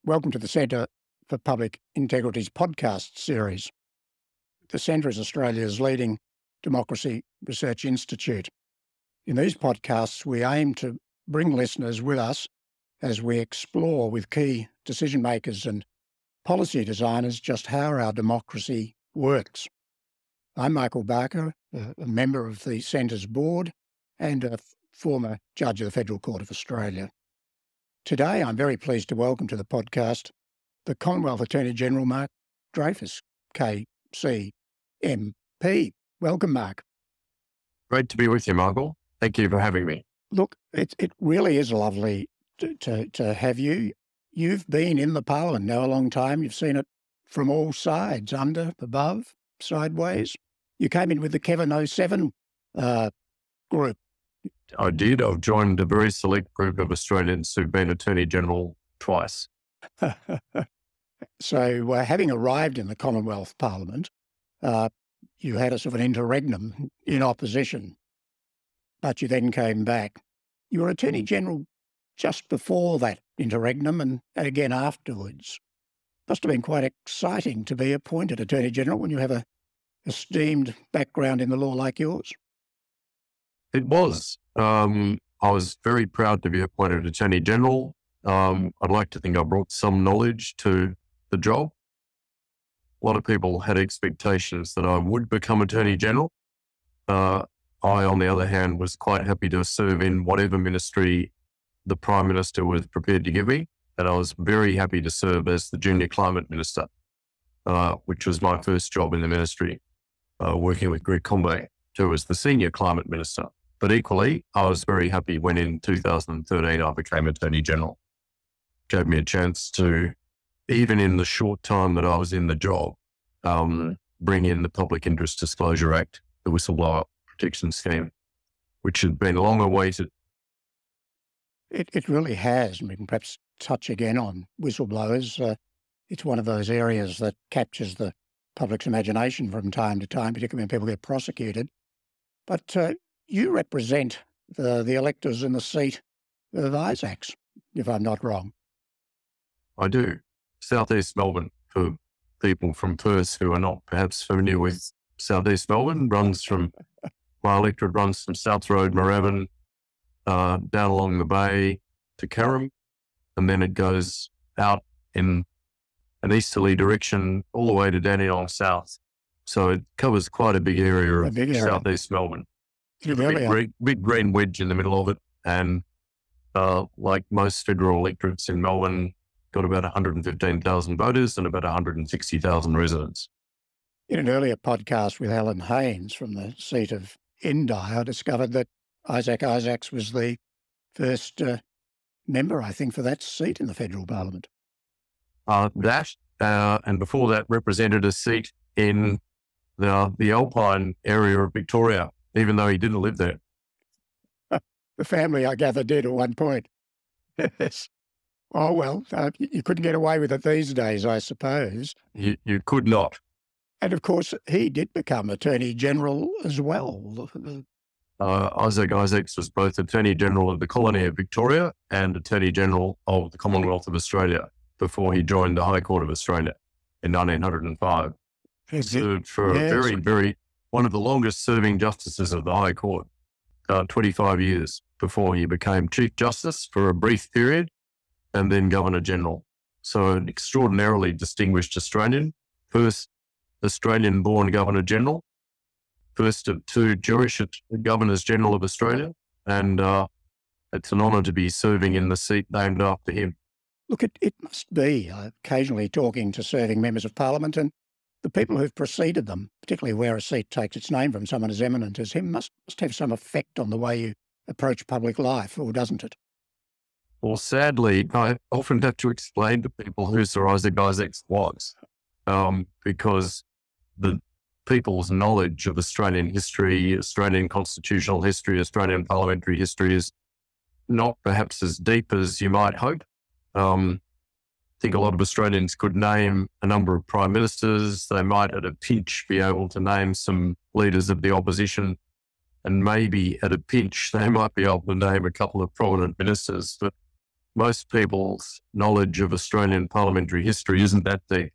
Welcome to the Centre for Public Integrity's podcast series. The Centre is Australia's leading democracy research institute. In these podcasts, we aim to bring listeners with us as we explore with key decision makers and policy designers just how our democracy works. I'm Michael Barker, a member of the Centre's board and a former judge of the Federal Court of Australia. Today, I'm very pleased to welcome to the podcast the Commonwealth Attorney-General Mark Dreyfus, KC MP. Welcome, Mark. Great to be with you, Michael. Thank you for having me. Look, it really is lovely to have you. You've been in the Parliament now a long time. You've seen it from all sides, under, above, sideways. You came in with the Kevin 07 group. I did. I've joined a very select group of Australians who've been Attorney General twice. So having arrived in the Commonwealth Parliament, you had a sort of an interregnum in opposition, but you then came back. You were Attorney General just before that interregnum and again afterwards. Must have been quite exciting to be appointed Attorney General when you have a esteemed background in the law like yours. It was. I was very proud to be appointed Attorney General. I'd like to think I brought some knowledge to the job. A lot of people had expectations that I would become Attorney General. I, on the other hand, was quite happy to serve in whatever ministry the Prime Minister was prepared to give me. And I was very happy to serve as the Junior Climate Minister, which was my first job in the ministry, working with Greg Conway, who was the Senior Climate Minister. But equally, I was very happy when in 2013 I became Attorney General. Gave me a chance to, even in the short time that I was in the job, bring in the Public Interest Disclosure Act, the Whistleblower Protection Scheme, which had been long awaited. It really has. We can perhaps touch again on whistleblowers. It's one of those areas that captures the public's imagination from time to time, particularly when people get prosecuted. But you represent the electors in the seat of Isaacs, if I'm not wrong. I do. Southeast Melbourne, for people from Perth who are not perhaps familiar with Southeast Melbourne, my electorate runs from South Road, Moorabbin, down along the bay to Carrum, and then it goes out in an easterly direction all the way to Dandenong South. So it covers quite a big area of Southeast Melbourne. Big green wedge in the middle of it. And like most federal electorates in Melbourne, got about 115,000 voters and about 160,000 residents. In an earlier podcast with Alan Haynes from the seat of Indi, I discovered that Isaac Isaacs was the first member, I think, for that seat in the federal parliament. And before that represented a seat in the Alpine area of Victoria, even though he didn't live there. The family, I gather, did at one point. Yes. Oh, well, you couldn't get away with it these days, I suppose. You could not. And of course, he did become Attorney General as well. Isaac Isaacs was both Attorney General of the Colony of Victoria and Attorney General of the Commonwealth of Australia before he joined the High Court of Australia in 1905. Served for one of the longest serving justices of the High Court, 25 years before he became Chief Justice for a brief period and then Governor General. So an extraordinarily distinguished Australian, first Australian-born Governor General, first of two Jewish Governors General of Australia, and it's an honour to be serving in the seat named after him. Look, it must be occasionally talking to serving members of Parliament, and the people who've preceded them, particularly where a seat takes its name from someone as eminent as him, must have some effect on the way you approach public life, or doesn't it? Well, sadly, I often have to explain to people who Sir Isaac Isaacs was, because the people's knowledge of Australian history, Australian constitutional history, Australian parliamentary history is not perhaps as deep as you might hope. I think a lot of Australians could name a number of prime ministers. They might at a pinch be able to name some leaders of the opposition, and maybe at a pinch they might be able to name a couple of prominent ministers. But most people's knowledge of Australian parliamentary history isn't that deep.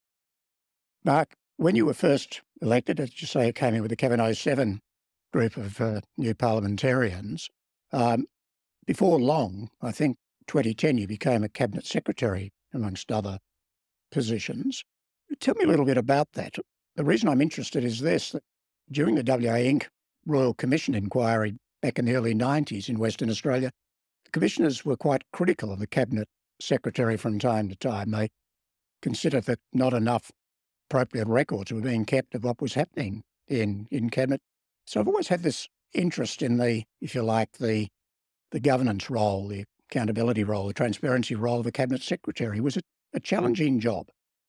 Mark, when you were first elected, as you say, you came in with the Kevin 07 group of new parliamentarians. Before long, I think 2010, you became a cabinet secretary, amongst other positions. Tell me a little bit about that. The reason I'm interested is this, that during the WA Inc. Royal Commission inquiry back in the early 90s in Western Australia, the commissioners were quite critical of the cabinet secretary from time to time. They considered that not enough appropriate records were being kept of what was happening in cabinet. So I've always had this interest in the, if you like, the governance role, the accountability role, the transparency role of a cabinet secretary. Was it a challenging job?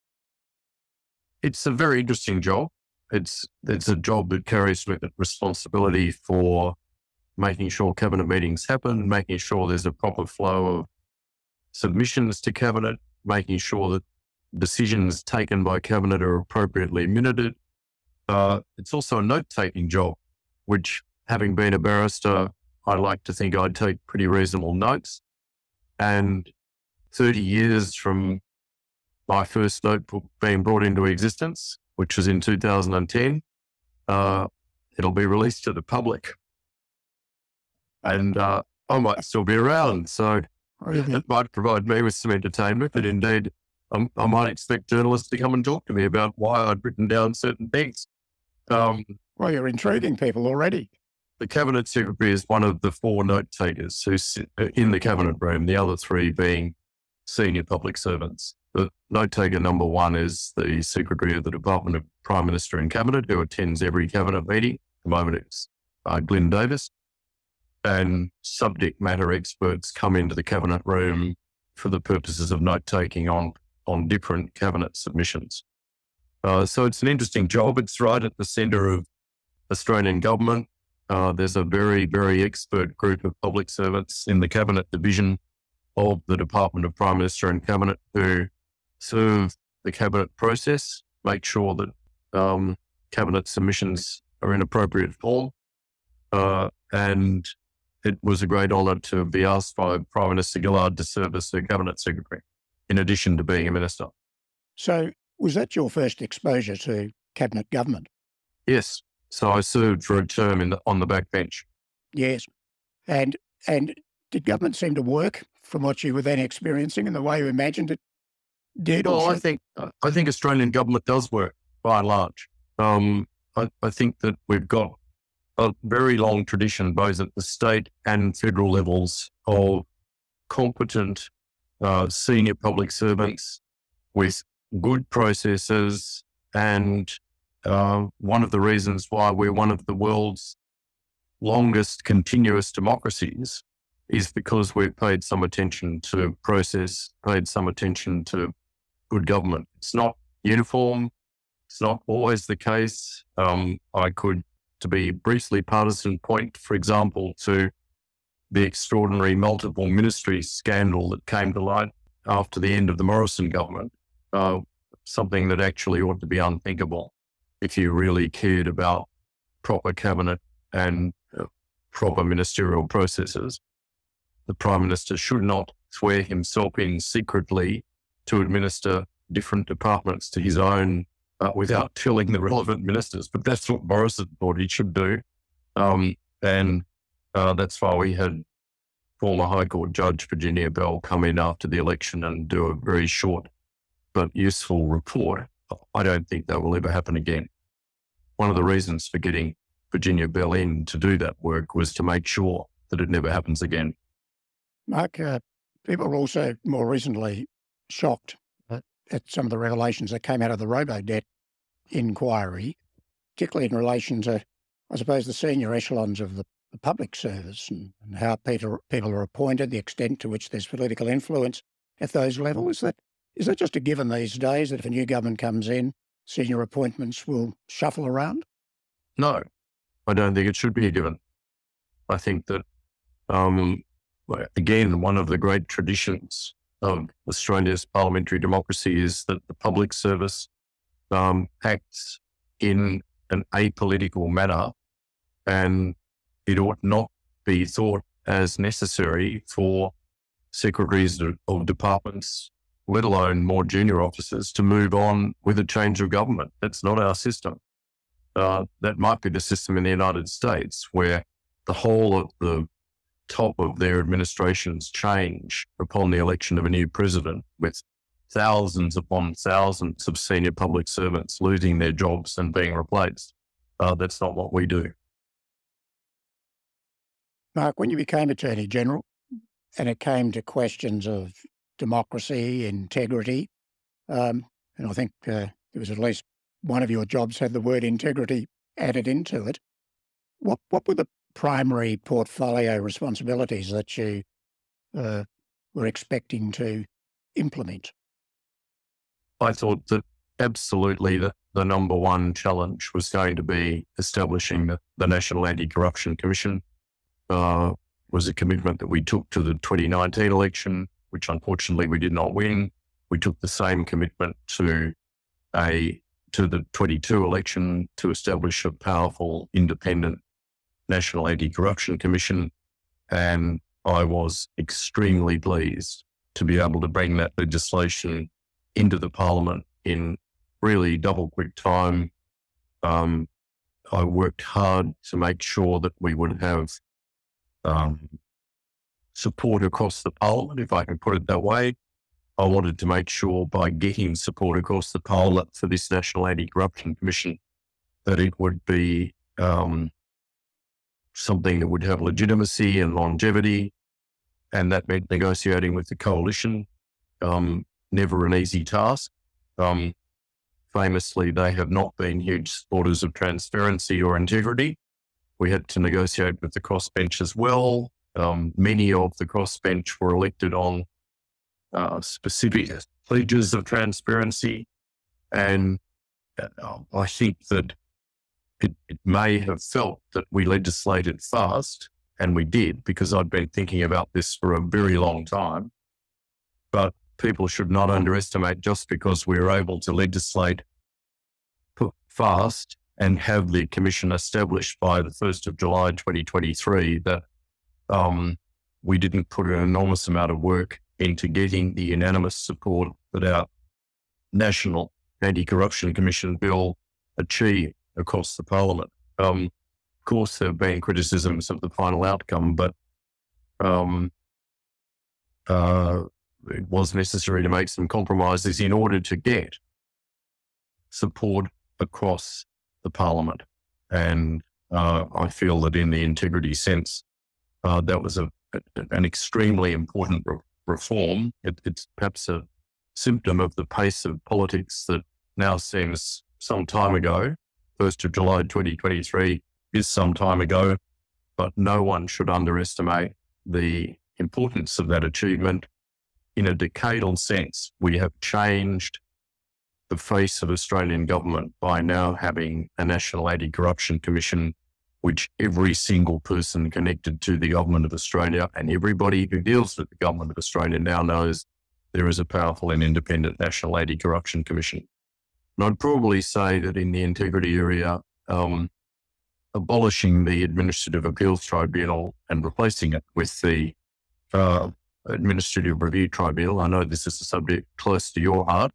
It's a very interesting job. It's a job that carries with it responsibility for making sure cabinet meetings happen, making sure there's a proper flow of submissions to cabinet, making sure that decisions taken by cabinet are appropriately minuted. It's also a note-taking job, which, having been a barrister, I like to think I'd take pretty reasonable notes. And 30 years from my first notebook being brought into existence, which was in 2010, it'll be released to the public. And I might still be around, so it might provide me with some entertainment. But indeed, I might expect journalists to come and talk to me about why I'd written down certain things. Well, you're intriguing people already. The Cabinet Secretary is one of the 4 note takers who sit in the Cabinet room, the other 3 being senior public servants. The note taker number 1 is the Secretary of the Department of Prime Minister and Cabinet, who attends every Cabinet meeting. At the moment, it's Glyn Davis. And subject matter experts come into the Cabinet room for the purposes of note taking on different Cabinet submissions. So it's an interesting job. It's right at the centre of Australian government. There's a very, very expert group of public servants in the Cabinet division of the Department of Prime Minister and Cabinet who serve the Cabinet process, make sure that Cabinet submissions are in appropriate form. And it was a great honour to be asked by Prime Minister Gillard to serve as the Cabinet Secretary, in addition to being a minister. So was that your first exposure to Cabinet government? Yes. So I served for a term on the backbench. Yes. And did government seem to work from what you were then experiencing in the way you imagined it did? Well, I think Australian government does work by and large. I think that we've got a very long tradition, both at the state and federal levels, of competent senior public servants with good processes. And one of the reasons why we're one of the world's longest continuous democracies is because we've paid some attention to process, paid some attention to good government. It's not uniform. It's not always the case. I could, to be briefly partisan, point, for example, to the extraordinary multiple ministry scandal that came to light after the end of the Morrison government, something that actually ought to be unthinkable if you really cared about proper cabinet and proper ministerial processes. The Prime Minister should not swear himself in secretly to administer different departments to his own without telling the relevant ministers. But that's what Morrison thought he should do. And that's why we had former High Court Judge Virginia Bell come in after the election and do a very short but useful report. I don't think that will ever happen again. One of the reasons for getting Virginia Bell in to do that work was to make sure that it never happens again. Mark, people are also more recently shocked at some of the revelations that came out of the Robodebt inquiry, particularly in relation to, I suppose, the senior echelons of the public service and how people are appointed, the extent to which there's political influence at those levels. Is that just a given these days that if a new government comes in, senior appointments will shuffle around? No, I don't think it should be a given. I think that, again, one of the great traditions of Australia's parliamentary democracy is that the public service acts in an apolitical manner, and it ought not be thought as necessary for secretaries of departments, let alone more junior officers, to move on with a change of government. That's not our system. That might be the system in the United States, where the whole of the top of their administrations change upon the election of a new president, with thousands upon thousands of senior public servants losing their jobs and being replaced. That's not what we do. Mark, when you became Attorney General and it came to questions of democracy, integrity, and I think there was at least one of your jobs had the word integrity added into it, what were the primary portfolio responsibilities that you were expecting to implement? I thought that absolutely the number one challenge was going to be establishing the National Anti-Corruption Commission. Was a commitment that we took to the 2019 election, which unfortunately we did not win. We took the same commitment to the 22 election to establish a powerful, independent National Anti-Corruption Commission. And I was extremely pleased to be able to bring that legislation into the Parliament in really double quick time. I worked hard to make sure that we would have support across the Parliament, if I can put it that way. I wanted to make sure by getting support across the Parliament for this National Anti-Corruption Commission that it would be something that would have legitimacy and longevity, and that meant negotiating with the coalition. Never an easy task. Famously, they have not been huge supporters of transparency or integrity. We had to negotiate with the crossbench as well. Many of the crossbench were elected on specific pledges of transparency. And I think that it may have felt that we legislated fast, and we did, because I'd been thinking about this for a very long time. But people should not underestimate, just because we were able to legislate fast and have the commission established by the 1st of July 2023, that we didn't put an enormous amount of work into getting the unanimous support that our National Anti-Corruption Commission bill achieved across the Parliament. Of course, there have been criticisms of the final outcome, but it was necessary to make some compromises in order to get support across the Parliament. And I feel that in the integrity sense, that was an extremely important reform. It's perhaps a symptom of the pace of politics that now seems some time ago. 1st of July 2023 is some time ago, but no one should underestimate the importance of that achievement. In a decadal sense, we have changed the face of Australian government by now having a National Anti-Corruption Commission, which every single person connected to the government of Australia and everybody who deals with the government of Australia now knows there is a powerful and independent National Anti-Corruption Commission. And I'd probably say that in the integrity area, abolishing the Administrative Appeals Tribunal and replacing it with the Administrative Review Tribunal. I know this is a subject close to your heart.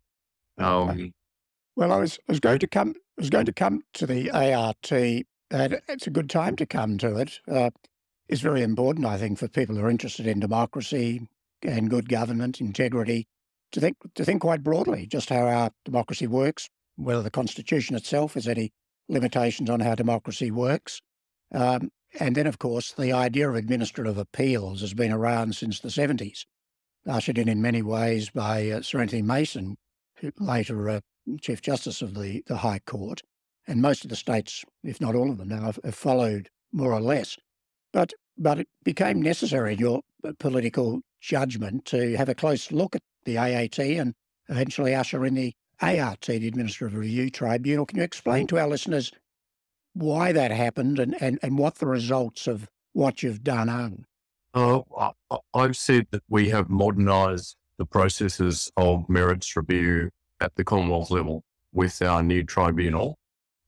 Well, I was going to come to the ART, and it's a good time to come to it. It's very important, I think, for people who are interested in democracy and good government, integrity, to think quite broadly just how our democracy works, whether the Constitution itself has any limitations on how democracy works. And then, of course, the idea of administrative appeals has been around since the 70s, ushered in many ways by Sir Anthony Mason, who later Chief Justice of the High Court. And most of the states, if not all of them now, have followed more or less. But it became necessary in your political judgment to have a close look at the AAT and eventually usher in the ART, the Administrative Review Tribunal. Can you explain to our listeners why that happened and what the results of what you've done are? I've said that we have modernised the processes of merits review at the Commonwealth level with our new tribunal.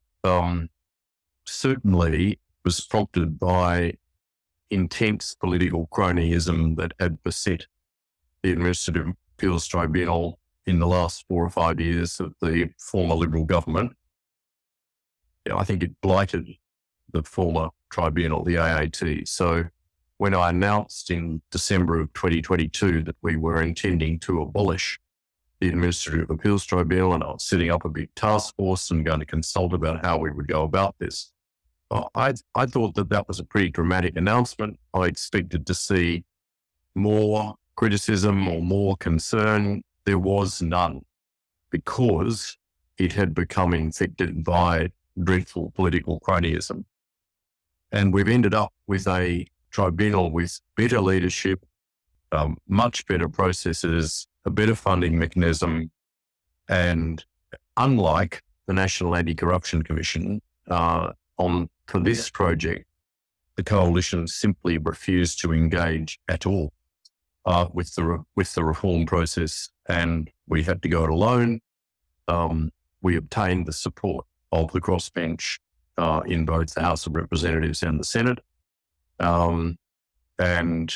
Certainly was prompted by intense political cronyism that had beset the Administrative Appeals Tribunal in the last 4 or 5 years of the former Liberal government. I think it blighted the former tribunal, the AAT. So when I announced in December of 2022 that we were intending to abolish the Administrative Appeals Tribunal, and I was setting up a big task force and going to consult about how we would go about this, I thought that was a pretty dramatic announcement. I expected to see more criticism or more concern. There was none, because it had become infected by dreadful political cronyism. And we've ended up with a tribunal with better leadership, much better processes, a better funding mechanism, and unlike the National Anti-Corruption Commission, for this project, the coalition simply refused to engage at all with the reform process, and we had to go it alone. We obtained the support of the crossbench in both the House of Representatives and the Senate, and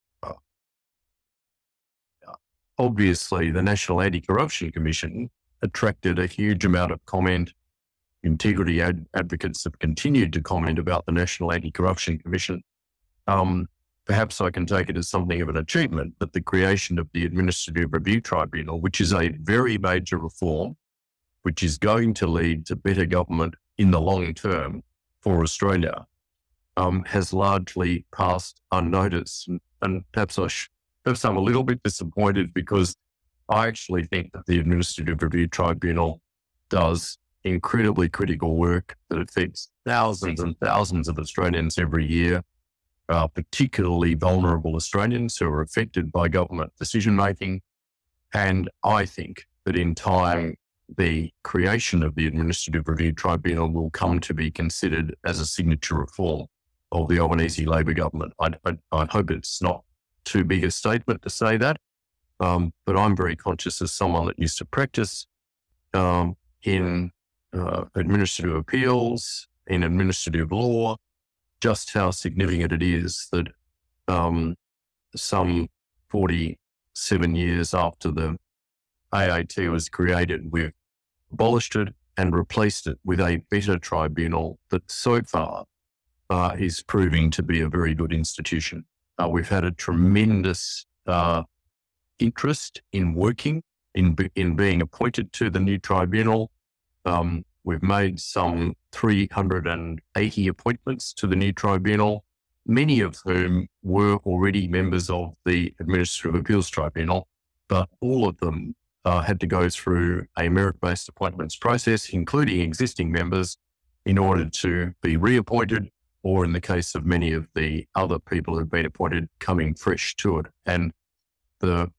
obviously the National Anti-Corruption Commission attracted a huge amount of comment. Integrity advocates have continued to comment about the National Anti-Corruption Commission. Perhaps I can take it as something of an achievement that the creation of the Administrative Review Tribunal, which is a very major reform, which is going to lead to better government in the long term for Australia, has largely passed unnoticed. And perhaps I'm a little bit disappointed, because I actually think that the Administrative Review Tribunal does incredibly critical work that affects thousands and thousands of Australians every year, particularly vulnerable Australians who are affected by government decision-making. And I think that in time, the creation of the Administrative Review Tribunal will come to be considered as a signature reform of the Albanese Labor government. I hope it's not too big a statement to say that, but I'm very conscious as someone that used to practice in administrative appeals, in administrative law, just how significant it is that some 47 years after the AAT was created, we've abolished it and replaced it with a better tribunal that so far is proving to be a very good institution. We've had a tremendous interest in working, in being appointed to the new tribunal. We've made some 380 appointments to the new tribunal, many of whom were already members of the Administrative Appeals Tribunal, but all of them had to go through a merit-based appointments process, including existing members, in order to be reappointed, or in the case of many of the other people who've been appointed, coming fresh to it. And the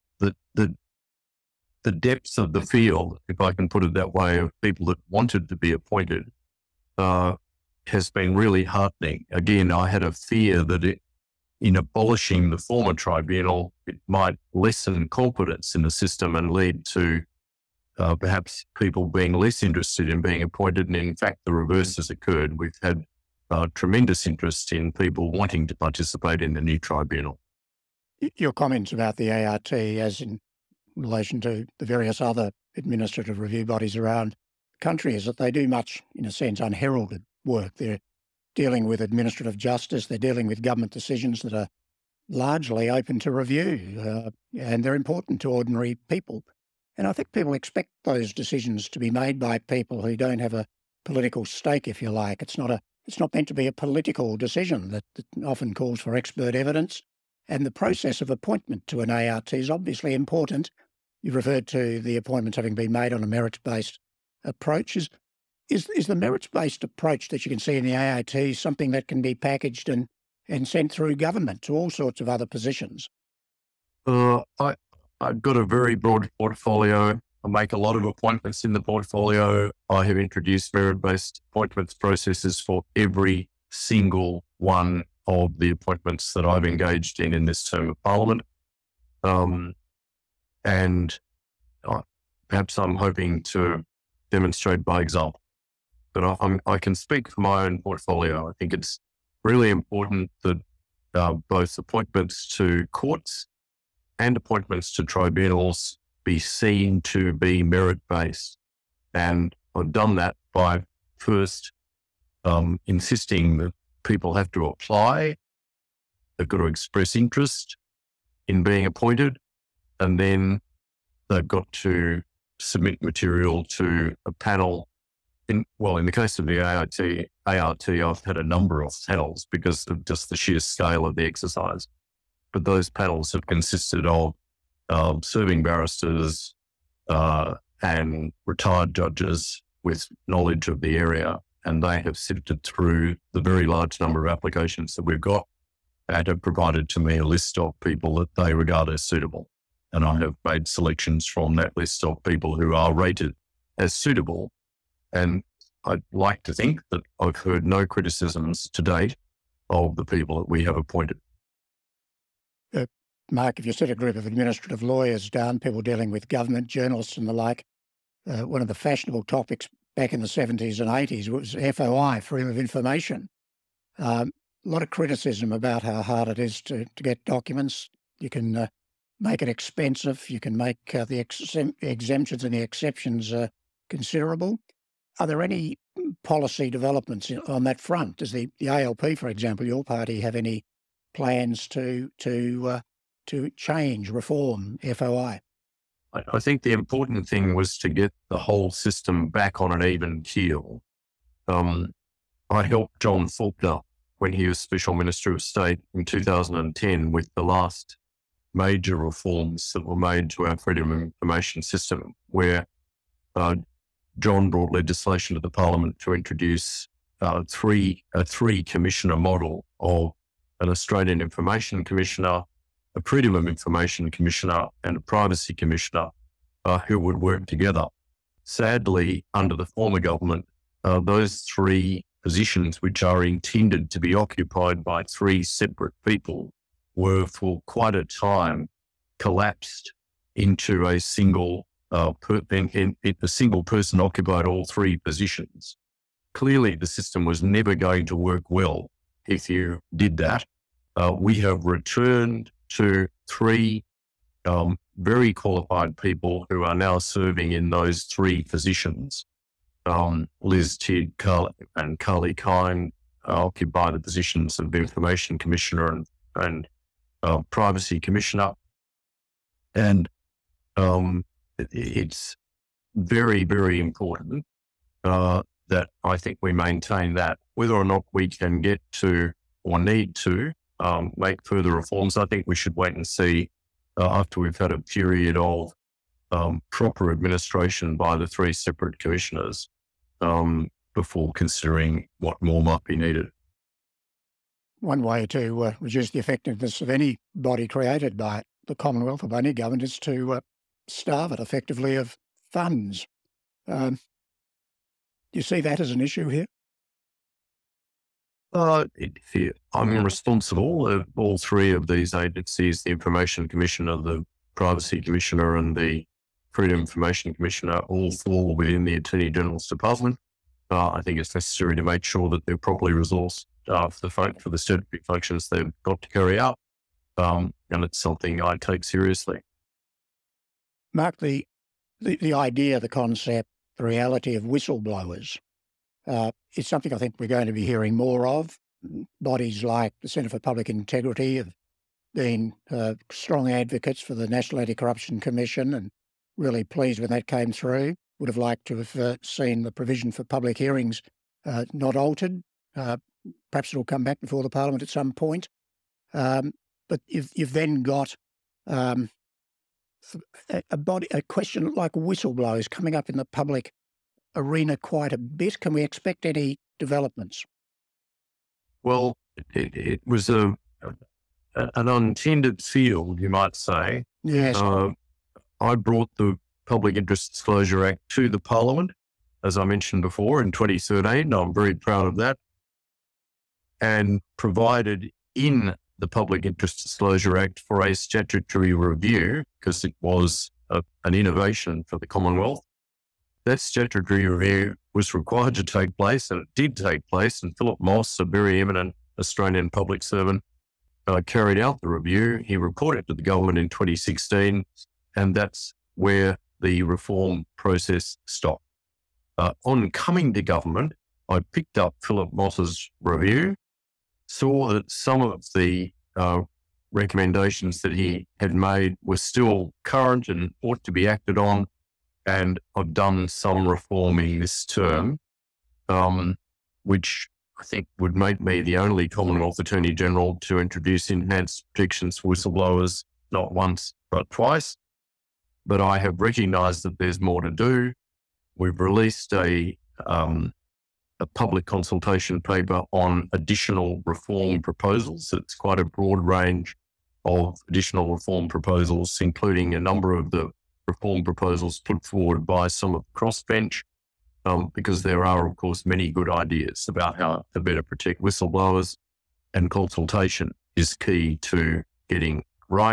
depths of the field, if I can put it that way, of people that wanted to be appointed has been really heartening. Again, I had a fear that in abolishing the former tribunal, it might lessen confidence in the system and lead to perhaps people being less interested in being appointed. And in fact, the reverse has occurred. We've had tremendous interest in people wanting to participate in the new tribunal. Your comments about the ART as in relation to the various other administrative review bodies around the country is that they do much, in a sense, unheralded work. They're dealing with administrative justice. They're dealing with government decisions that are largely open to review, and they're important to ordinary people. And I think people expect those decisions to be made by people who don't have a political stake, if you like. It's not meant to be a political decision that often calls for expert evidence. And the process of appointment to an ART is obviously important. You've referred to the appointments having been made on a merits-based approach. Is the merits-based approach that you can see in the ART something that can be packaged and sent through government to all sorts of other positions? I've got a very broad portfolio. I make a lot of appointments in the portfolio. I have introduced merit-based appointments processes for every single one of the appointments that I've engaged in this term of Parliament. And perhaps I'm hoping to demonstrate by example. But I can speak for my own portfolio. I think it's really important that both appointments to courts and appointments to tribunals be seen to be merit-based. And I've done that by first insisting that people have to apply, they've got to express interest in being appointed, and then they've got to submit material to a panel. In the case of the ART, I've had a number of panels because of just the sheer scale of the exercise. But those panels have consisted of serving barristers and retired judges with knowledge of the area, and they have sifted through the very large number of applications that we've got and have provided to me a list of people that they regard as suitable. And I have made selections from that list of people who are rated as suitable. And I'd like to think that I've heard no criticisms to date of the people that we have appointed. Mark, if you set a group of administrative lawyers down, people dealing with government, journalists and the like, one of the fashionable topics back in the 70s and 80s was FOI, freedom of information. A lot of criticism about how hard it is to get documents. You can make it expensive. You can make the exemptions and the exceptions considerable. Are there any policy developments on that front? Does the ALP, for example, your party, have any plans to change, reform FOI? I think the important thing was to get the whole system back on an even keel. I helped John Faulkner when he was Special Minister of State in 2010 with the last major reforms that were made to our freedom of information system, where John brought legislation to the Parliament to introduce a three commissioner model of an Australian Information Commissioner, a Freedom of Information Commissioner, and a Privacy Commissioner who would work together. Sadly, under the former government, those three positions, which are intended to be occupied by three separate people, were for quite a time collapsed into a single a single person occupied all three positions. Clearly, the system was never going to work well if you did that. We have returned to three very qualified people who are now serving in those three positions. Liz Tidd and Carly Kine occupy the positions of the Information Commissioner and Privacy Commissioner. And it's very, very important that I think we maintain that. Whether or not we can get to or need to make further reforms, I think we should wait and see after we've had a period of proper administration by the three separate commissioners before considering what more might be needed. One way to reduce the effectiveness of any body created by the Commonwealth or by any government is to starve it effectively of funds. Do you see that as an issue here? I'm responsible of all three of these agencies, the Information Commissioner, the Privacy Commissioner and the Freedom of Information Commissioner, all fall within the Attorney General's Department. I think it's necessary to make sure that they're properly resourced for the statutory functions they've got to carry out. And it's something I take seriously. Mark, the idea, the concept, the reality of whistleblowers is something I think we're going to be hearing more of. Bodies like the Centre for Public Integrity have been strong advocates for the National Anti-Corruption Commission and really pleased when that came through. Would have liked to have seen the provision for public hearings not altered. Perhaps it'll come back before the Parliament at some point. But you've then got a question like whistleblowers coming up in the public arena quite a bit. Can we expect any developments? Well, it was an unintended field, you might say. Yes. I brought the Public Interest Disclosure Act to the Parliament, as I mentioned before, in 2013. I'm very proud of that. And provided in the Public Interest Disclosure Act for a statutory review, because it was an innovation for the Commonwealth. That statutory review was required to take place, and it did take place, and Philip Moss, a very eminent Australian public servant, carried out the review. He reported to the government in 2016, and that's where the reform process stopped. On coming to government, I picked up Philip Moss's review, saw that some of the recommendations that he had made were still current and ought to be acted on, and I've done some reforming this term, which I think would make me the only Commonwealth Attorney General to introduce enhanced protections for whistleblowers, not once, but twice. But I have recognised that there's more to do. We've released a public consultation paper on additional reform proposals. It's quite a broad range of additional reform proposals, including a number of the reform proposals put forward by some of the crossbench, because there are, of course, many good ideas about how to better protect whistleblowers, and consultation is key to getting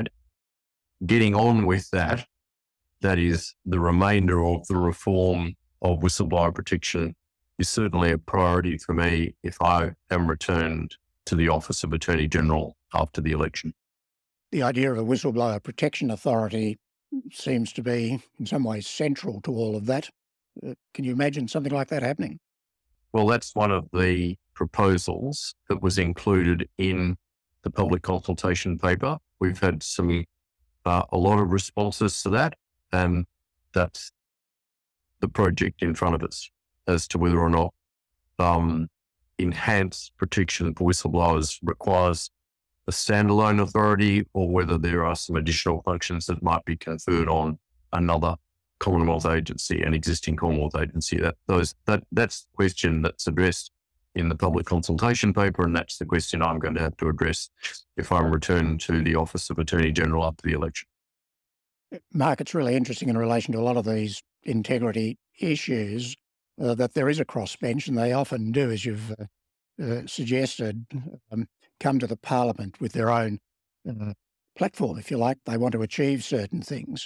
on with that. That is, the remainder of the reform of whistleblower protection is certainly a priority for me if I am returned to the Office of Attorney General after the election. The idea of a whistleblower protection authority seems to be in some ways central to all of that. Can you imagine something like that happening? Well, that's one of the proposals that was included in the public consultation paper. We've had a lot of responses to that, and that's the project in front of us as to whether or not enhanced protection for whistleblowers requires a standalone authority, or whether there are some additional functions that might be conferred on another Commonwealth agency, an existing Commonwealth agency. That's the question that's addressed in the public consultation paper, and that's the question I'm going to have to address if I'm returned to the Office of Attorney General after the election. Mark, it's really interesting in relation to a lot of these integrity issues that there is a crossbench, and they often do, as you've suggested, come to the Parliament with their own platform, if you like. They want to achieve certain things.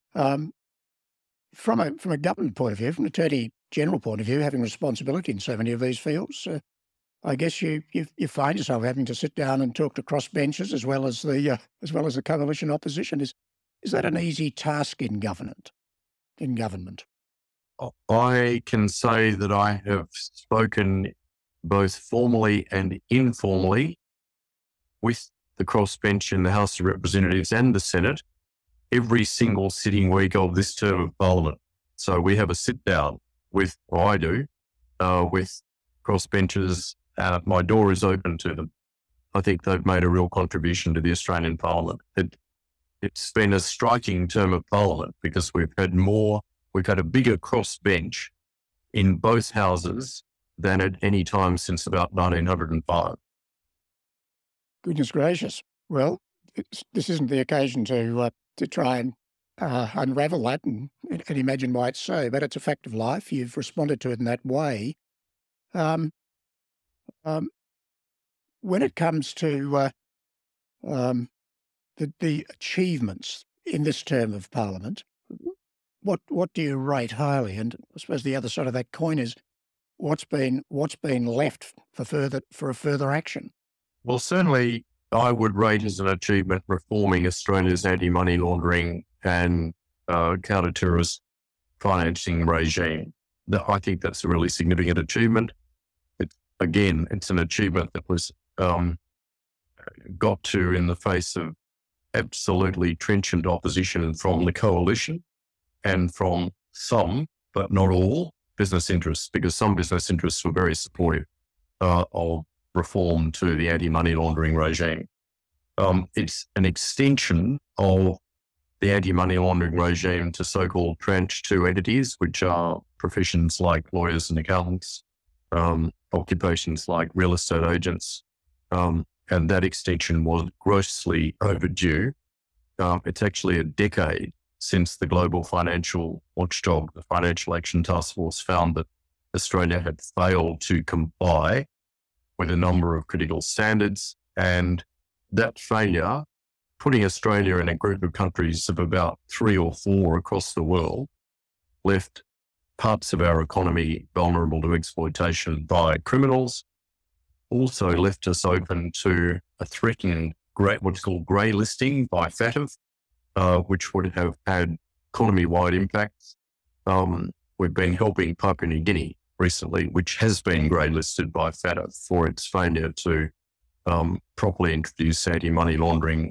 From a government point of view, from an Attorney General point of view, having responsibility in so many of these fields, I guess you find yourself having to sit down and talk to crossbenchers as well as the coalition opposition. Is that an easy task in government? I can say that I have spoken both formally and informally with the crossbench in the House of Representatives and the Senate every single sitting week of this term of Parliament. So we have a sit down with crossbenchers. My door is open to them. I think they've made a real contribution to the Australian Parliament. It's been a striking term of Parliament because we've had a bigger crossbench in both houses than at any time since about 1905. Goodness gracious. Well, this isn't the occasion to try and unravel that and imagine why it's so, but it's a fact of life. You've responded to it in that way. When it comes to the achievements in this term of Parliament, what do you rate highly? And I suppose the other side of that coin is what's been left for a further action? Well, certainly I would rate as an achievement reforming Australia's anti-money laundering and counter-terrorist financing regime. I think that's a really significant achievement. It's an achievement that was got to in the face of absolutely trenchant opposition from the coalition and from some, but not all, business interests, because some business interests were very supportive of reform to the anti-money laundering regime. It's an extension of the anti-money laundering regime to so-called tranche 2 entities, which are professions like lawyers and accountants, occupations like real estate agents, and that extension was grossly overdue. It's actually a decade since the global financial watchdog, the Financial Action Task Force, found that Australia had failed to comply with a number of critical standards, and that failure, putting Australia in a group of countries of about 3 or 4 across the world, left parts of our economy vulnerable to exploitation by criminals, also left us open to a threatened what's called grey listing by FATF, which would have had economy-wide impacts. We've been helping Papua New Guinea recently, which has been grey listed by FATF for its failure to properly introduce anti-money laundering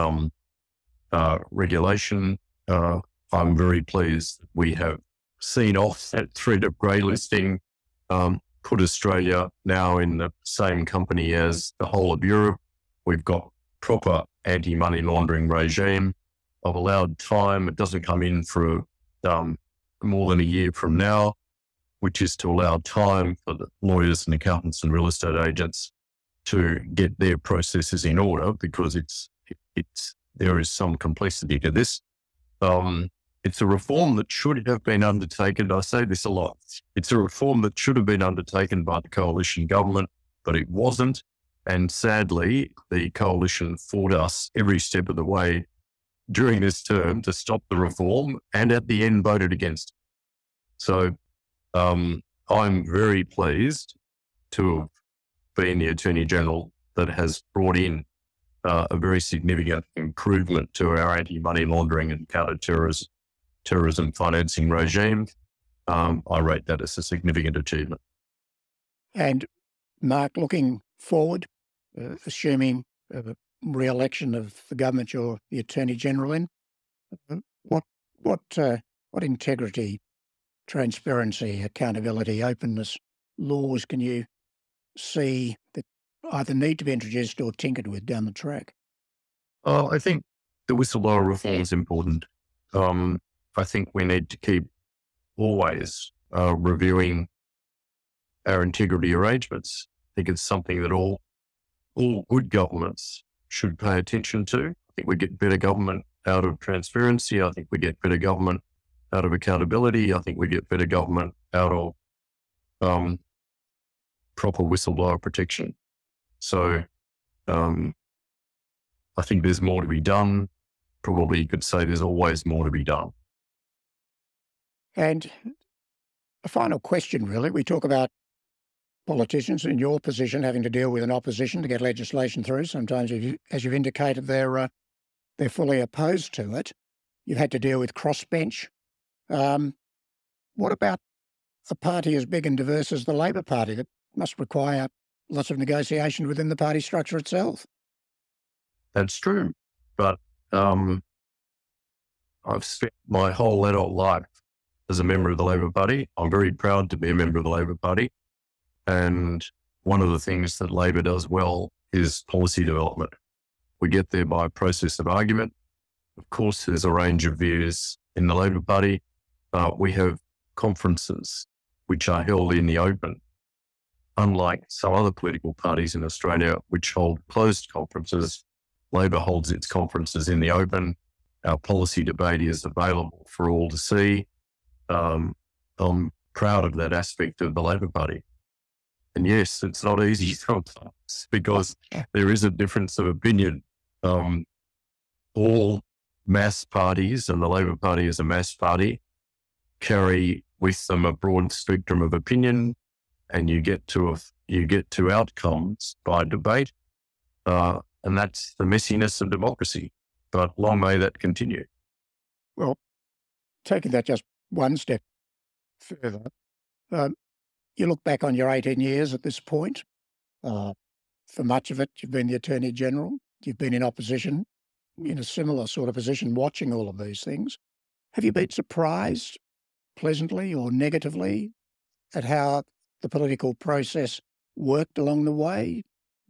regulation. I'm very pleased that we have seen off that threat of grey listing, put Australia now in the same company as the whole of Europe. We've got proper anti-money laundering regime. I've allowed time. It doesn't come in for more than a year from now, which is to allow time for the lawyers and accountants and real estate agents to get their processes in order, because there is some complexity to this. It's a reform that should have been undertaken. I say this a lot. It's a reform that should have been undertaken by the coalition government, but it wasn't. And sadly, the coalition fought us every step of the way during this term to stop the reform, and at the end voted against it. So I'm very pleased to have been the Attorney General that has brought in a very significant improvement to our anti-money laundering and counter-terrorism financing regime. I rate that as a significant achievement. And Mark, looking forward, assuming re-election of the government you're the Attorney General in, what integrity, transparency, accountability, openness laws can you see that either need to be introduced or tinkered with down the track? I think the whistleblower reform is important. I think we need to keep always reviewing our integrity arrangements. I think it's something that all good governments should pay attention to. I think we get better government out of transparency. I think we get better government out of accountability. I think we get better government out of proper whistleblower protection. So I think there's more to be done. Probably you could say there's always more to be done. And a final question, really. We talk about politicians in your position having to deal with an opposition to get legislation through. Sometimes, as you've indicated, they're fully opposed to it. You've had to deal with crossbench. What about a party as big and diverse as the Labor Party that must require lots of negotiation within the party structure itself? That's true. But I've spent my whole adult life as a member of the Labor Party. I'm very proud to be a member of the Labor Party. And one of the things that Labor does well is policy development. We get there by a process of argument. Of course, there's a range of views in the Labor Party. We have conferences which are held in the open, unlike some other political parties in Australia which hold closed conferences. Labor holds its conferences in the open. Our policy debate is available for all to see. I'm proud of that aspect of the Labor Party. And yes, it's not easy sometimes because there is a difference of opinion. All mass parties, and the Labor Party is a mass party, carry with them a broad spectrum of opinion, and you get to outcomes by debate. And that's the messiness of democracy. But long may that continue. Well, taking that just one step further, you look back on your 18 years at this point. For much of it, you've been the Attorney General. You've been in opposition, in a similar sort of position, watching all of these things. Have you been surprised, pleasantly or negatively, at how the political process worked along the way?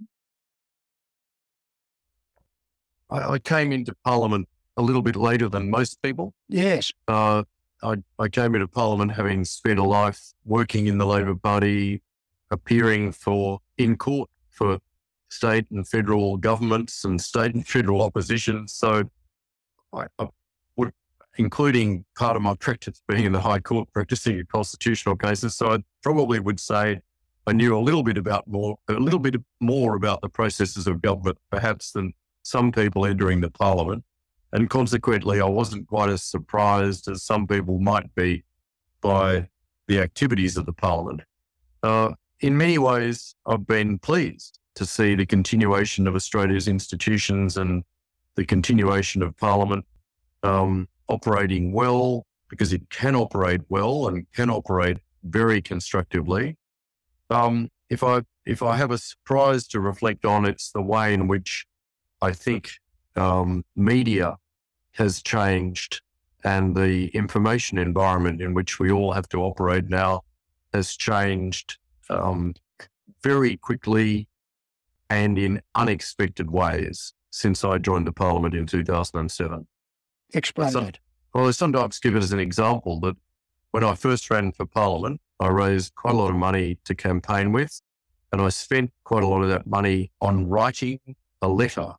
I came into Parliament a little bit later than most people. Yes. I came into Parliament having spent a life working in the Labor Party, appearing in court for state and federal governments and state and federal opposition. So I would, including part of my practice being in the High Court practicing in constitutional cases. So I probably would say I knew a little bit more about the processes of government, perhaps, than some people entering the Parliament. And consequently, I wasn't quite as surprised as some people might be by the activities of the Parliament. In many ways, I've been pleased to see the continuation of Australia's institutions and the continuation of Parliament operating well, because it can operate well and can operate very constructively. If I have a surprise to reflect on, it's the way in which I think media has changed, and the information environment in which we all have to operate now has changed very quickly and in unexpected ways since I joined the Parliament in 2007. Explain that. Well, I sometimes give it as an example that when I first ran for Parliament, I raised quite a lot of money to campaign with, and I spent quite a lot of that money on writing a letter,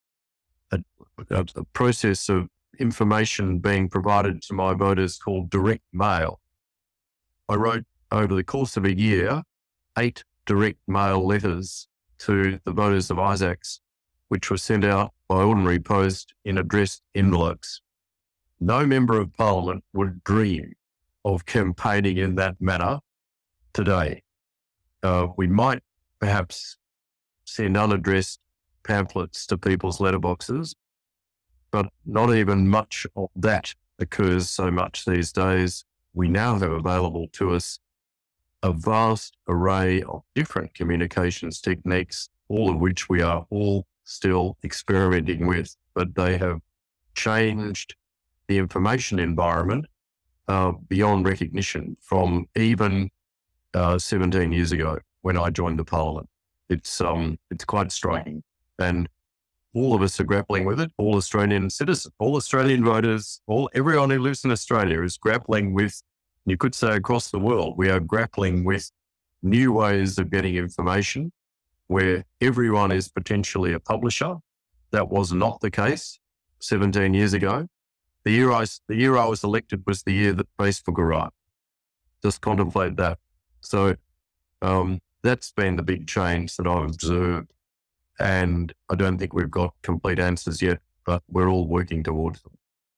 a process of information being provided to my voters called direct mail. I wrote over the course of a year 8 direct mail letters to the voters of Isaacs, which were sent out by ordinary post in addressed envelopes. No member of Parliament would dream of campaigning in that manner today. We might perhaps send unaddressed pamphlets to people's letterboxes, but not even much of that occurs so much these days. We now have available to us a vast array of different communications techniques, all of which we are all still experimenting with, but they have changed the information environment beyond recognition from even 17 years ago when I joined the Parliament. It's quite striking, and all of us are grappling with it. All Australian citizens, all Australian voters, everyone who lives in Australia is grappling with, you could say across the world, we are grappling with new ways of getting information where everyone is potentially a publisher. That was not the case 17 years ago. The year I was elected was the year that Facebook arrived. Just contemplate that. So that's been the big change that I've observed. And I don't think we've got complete answers yet, but we're all working towards them.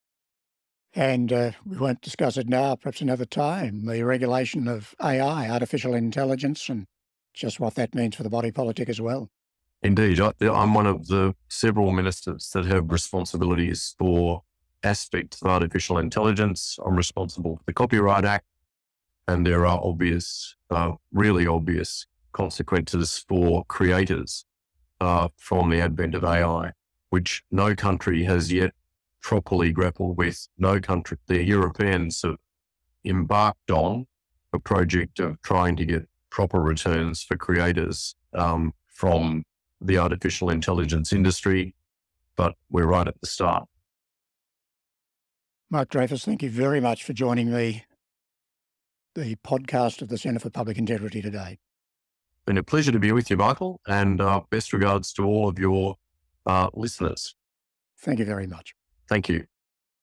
And we won't discuss it now, perhaps another time, the regulation of AI, artificial intelligence, and just what that means for the body politic as well. Indeed. I'm one of the several ministers that have responsibilities for aspects of artificial intelligence. I'm responsible for the Copyright Act, and there are obvious, really obvious consequences for creators from the advent of AI, which no country has yet properly grappled with. No country, the Europeans have embarked on a project of trying to get proper returns for creators from the artificial intelligence industry, but we're right at the start. Mark Dreyfus, thank you very much for joining me, the podcast of the Centre for Public Integrity today. Been a pleasure to be with you, Michael, and best regards to all of your listeners. Thank you very much. Thank you.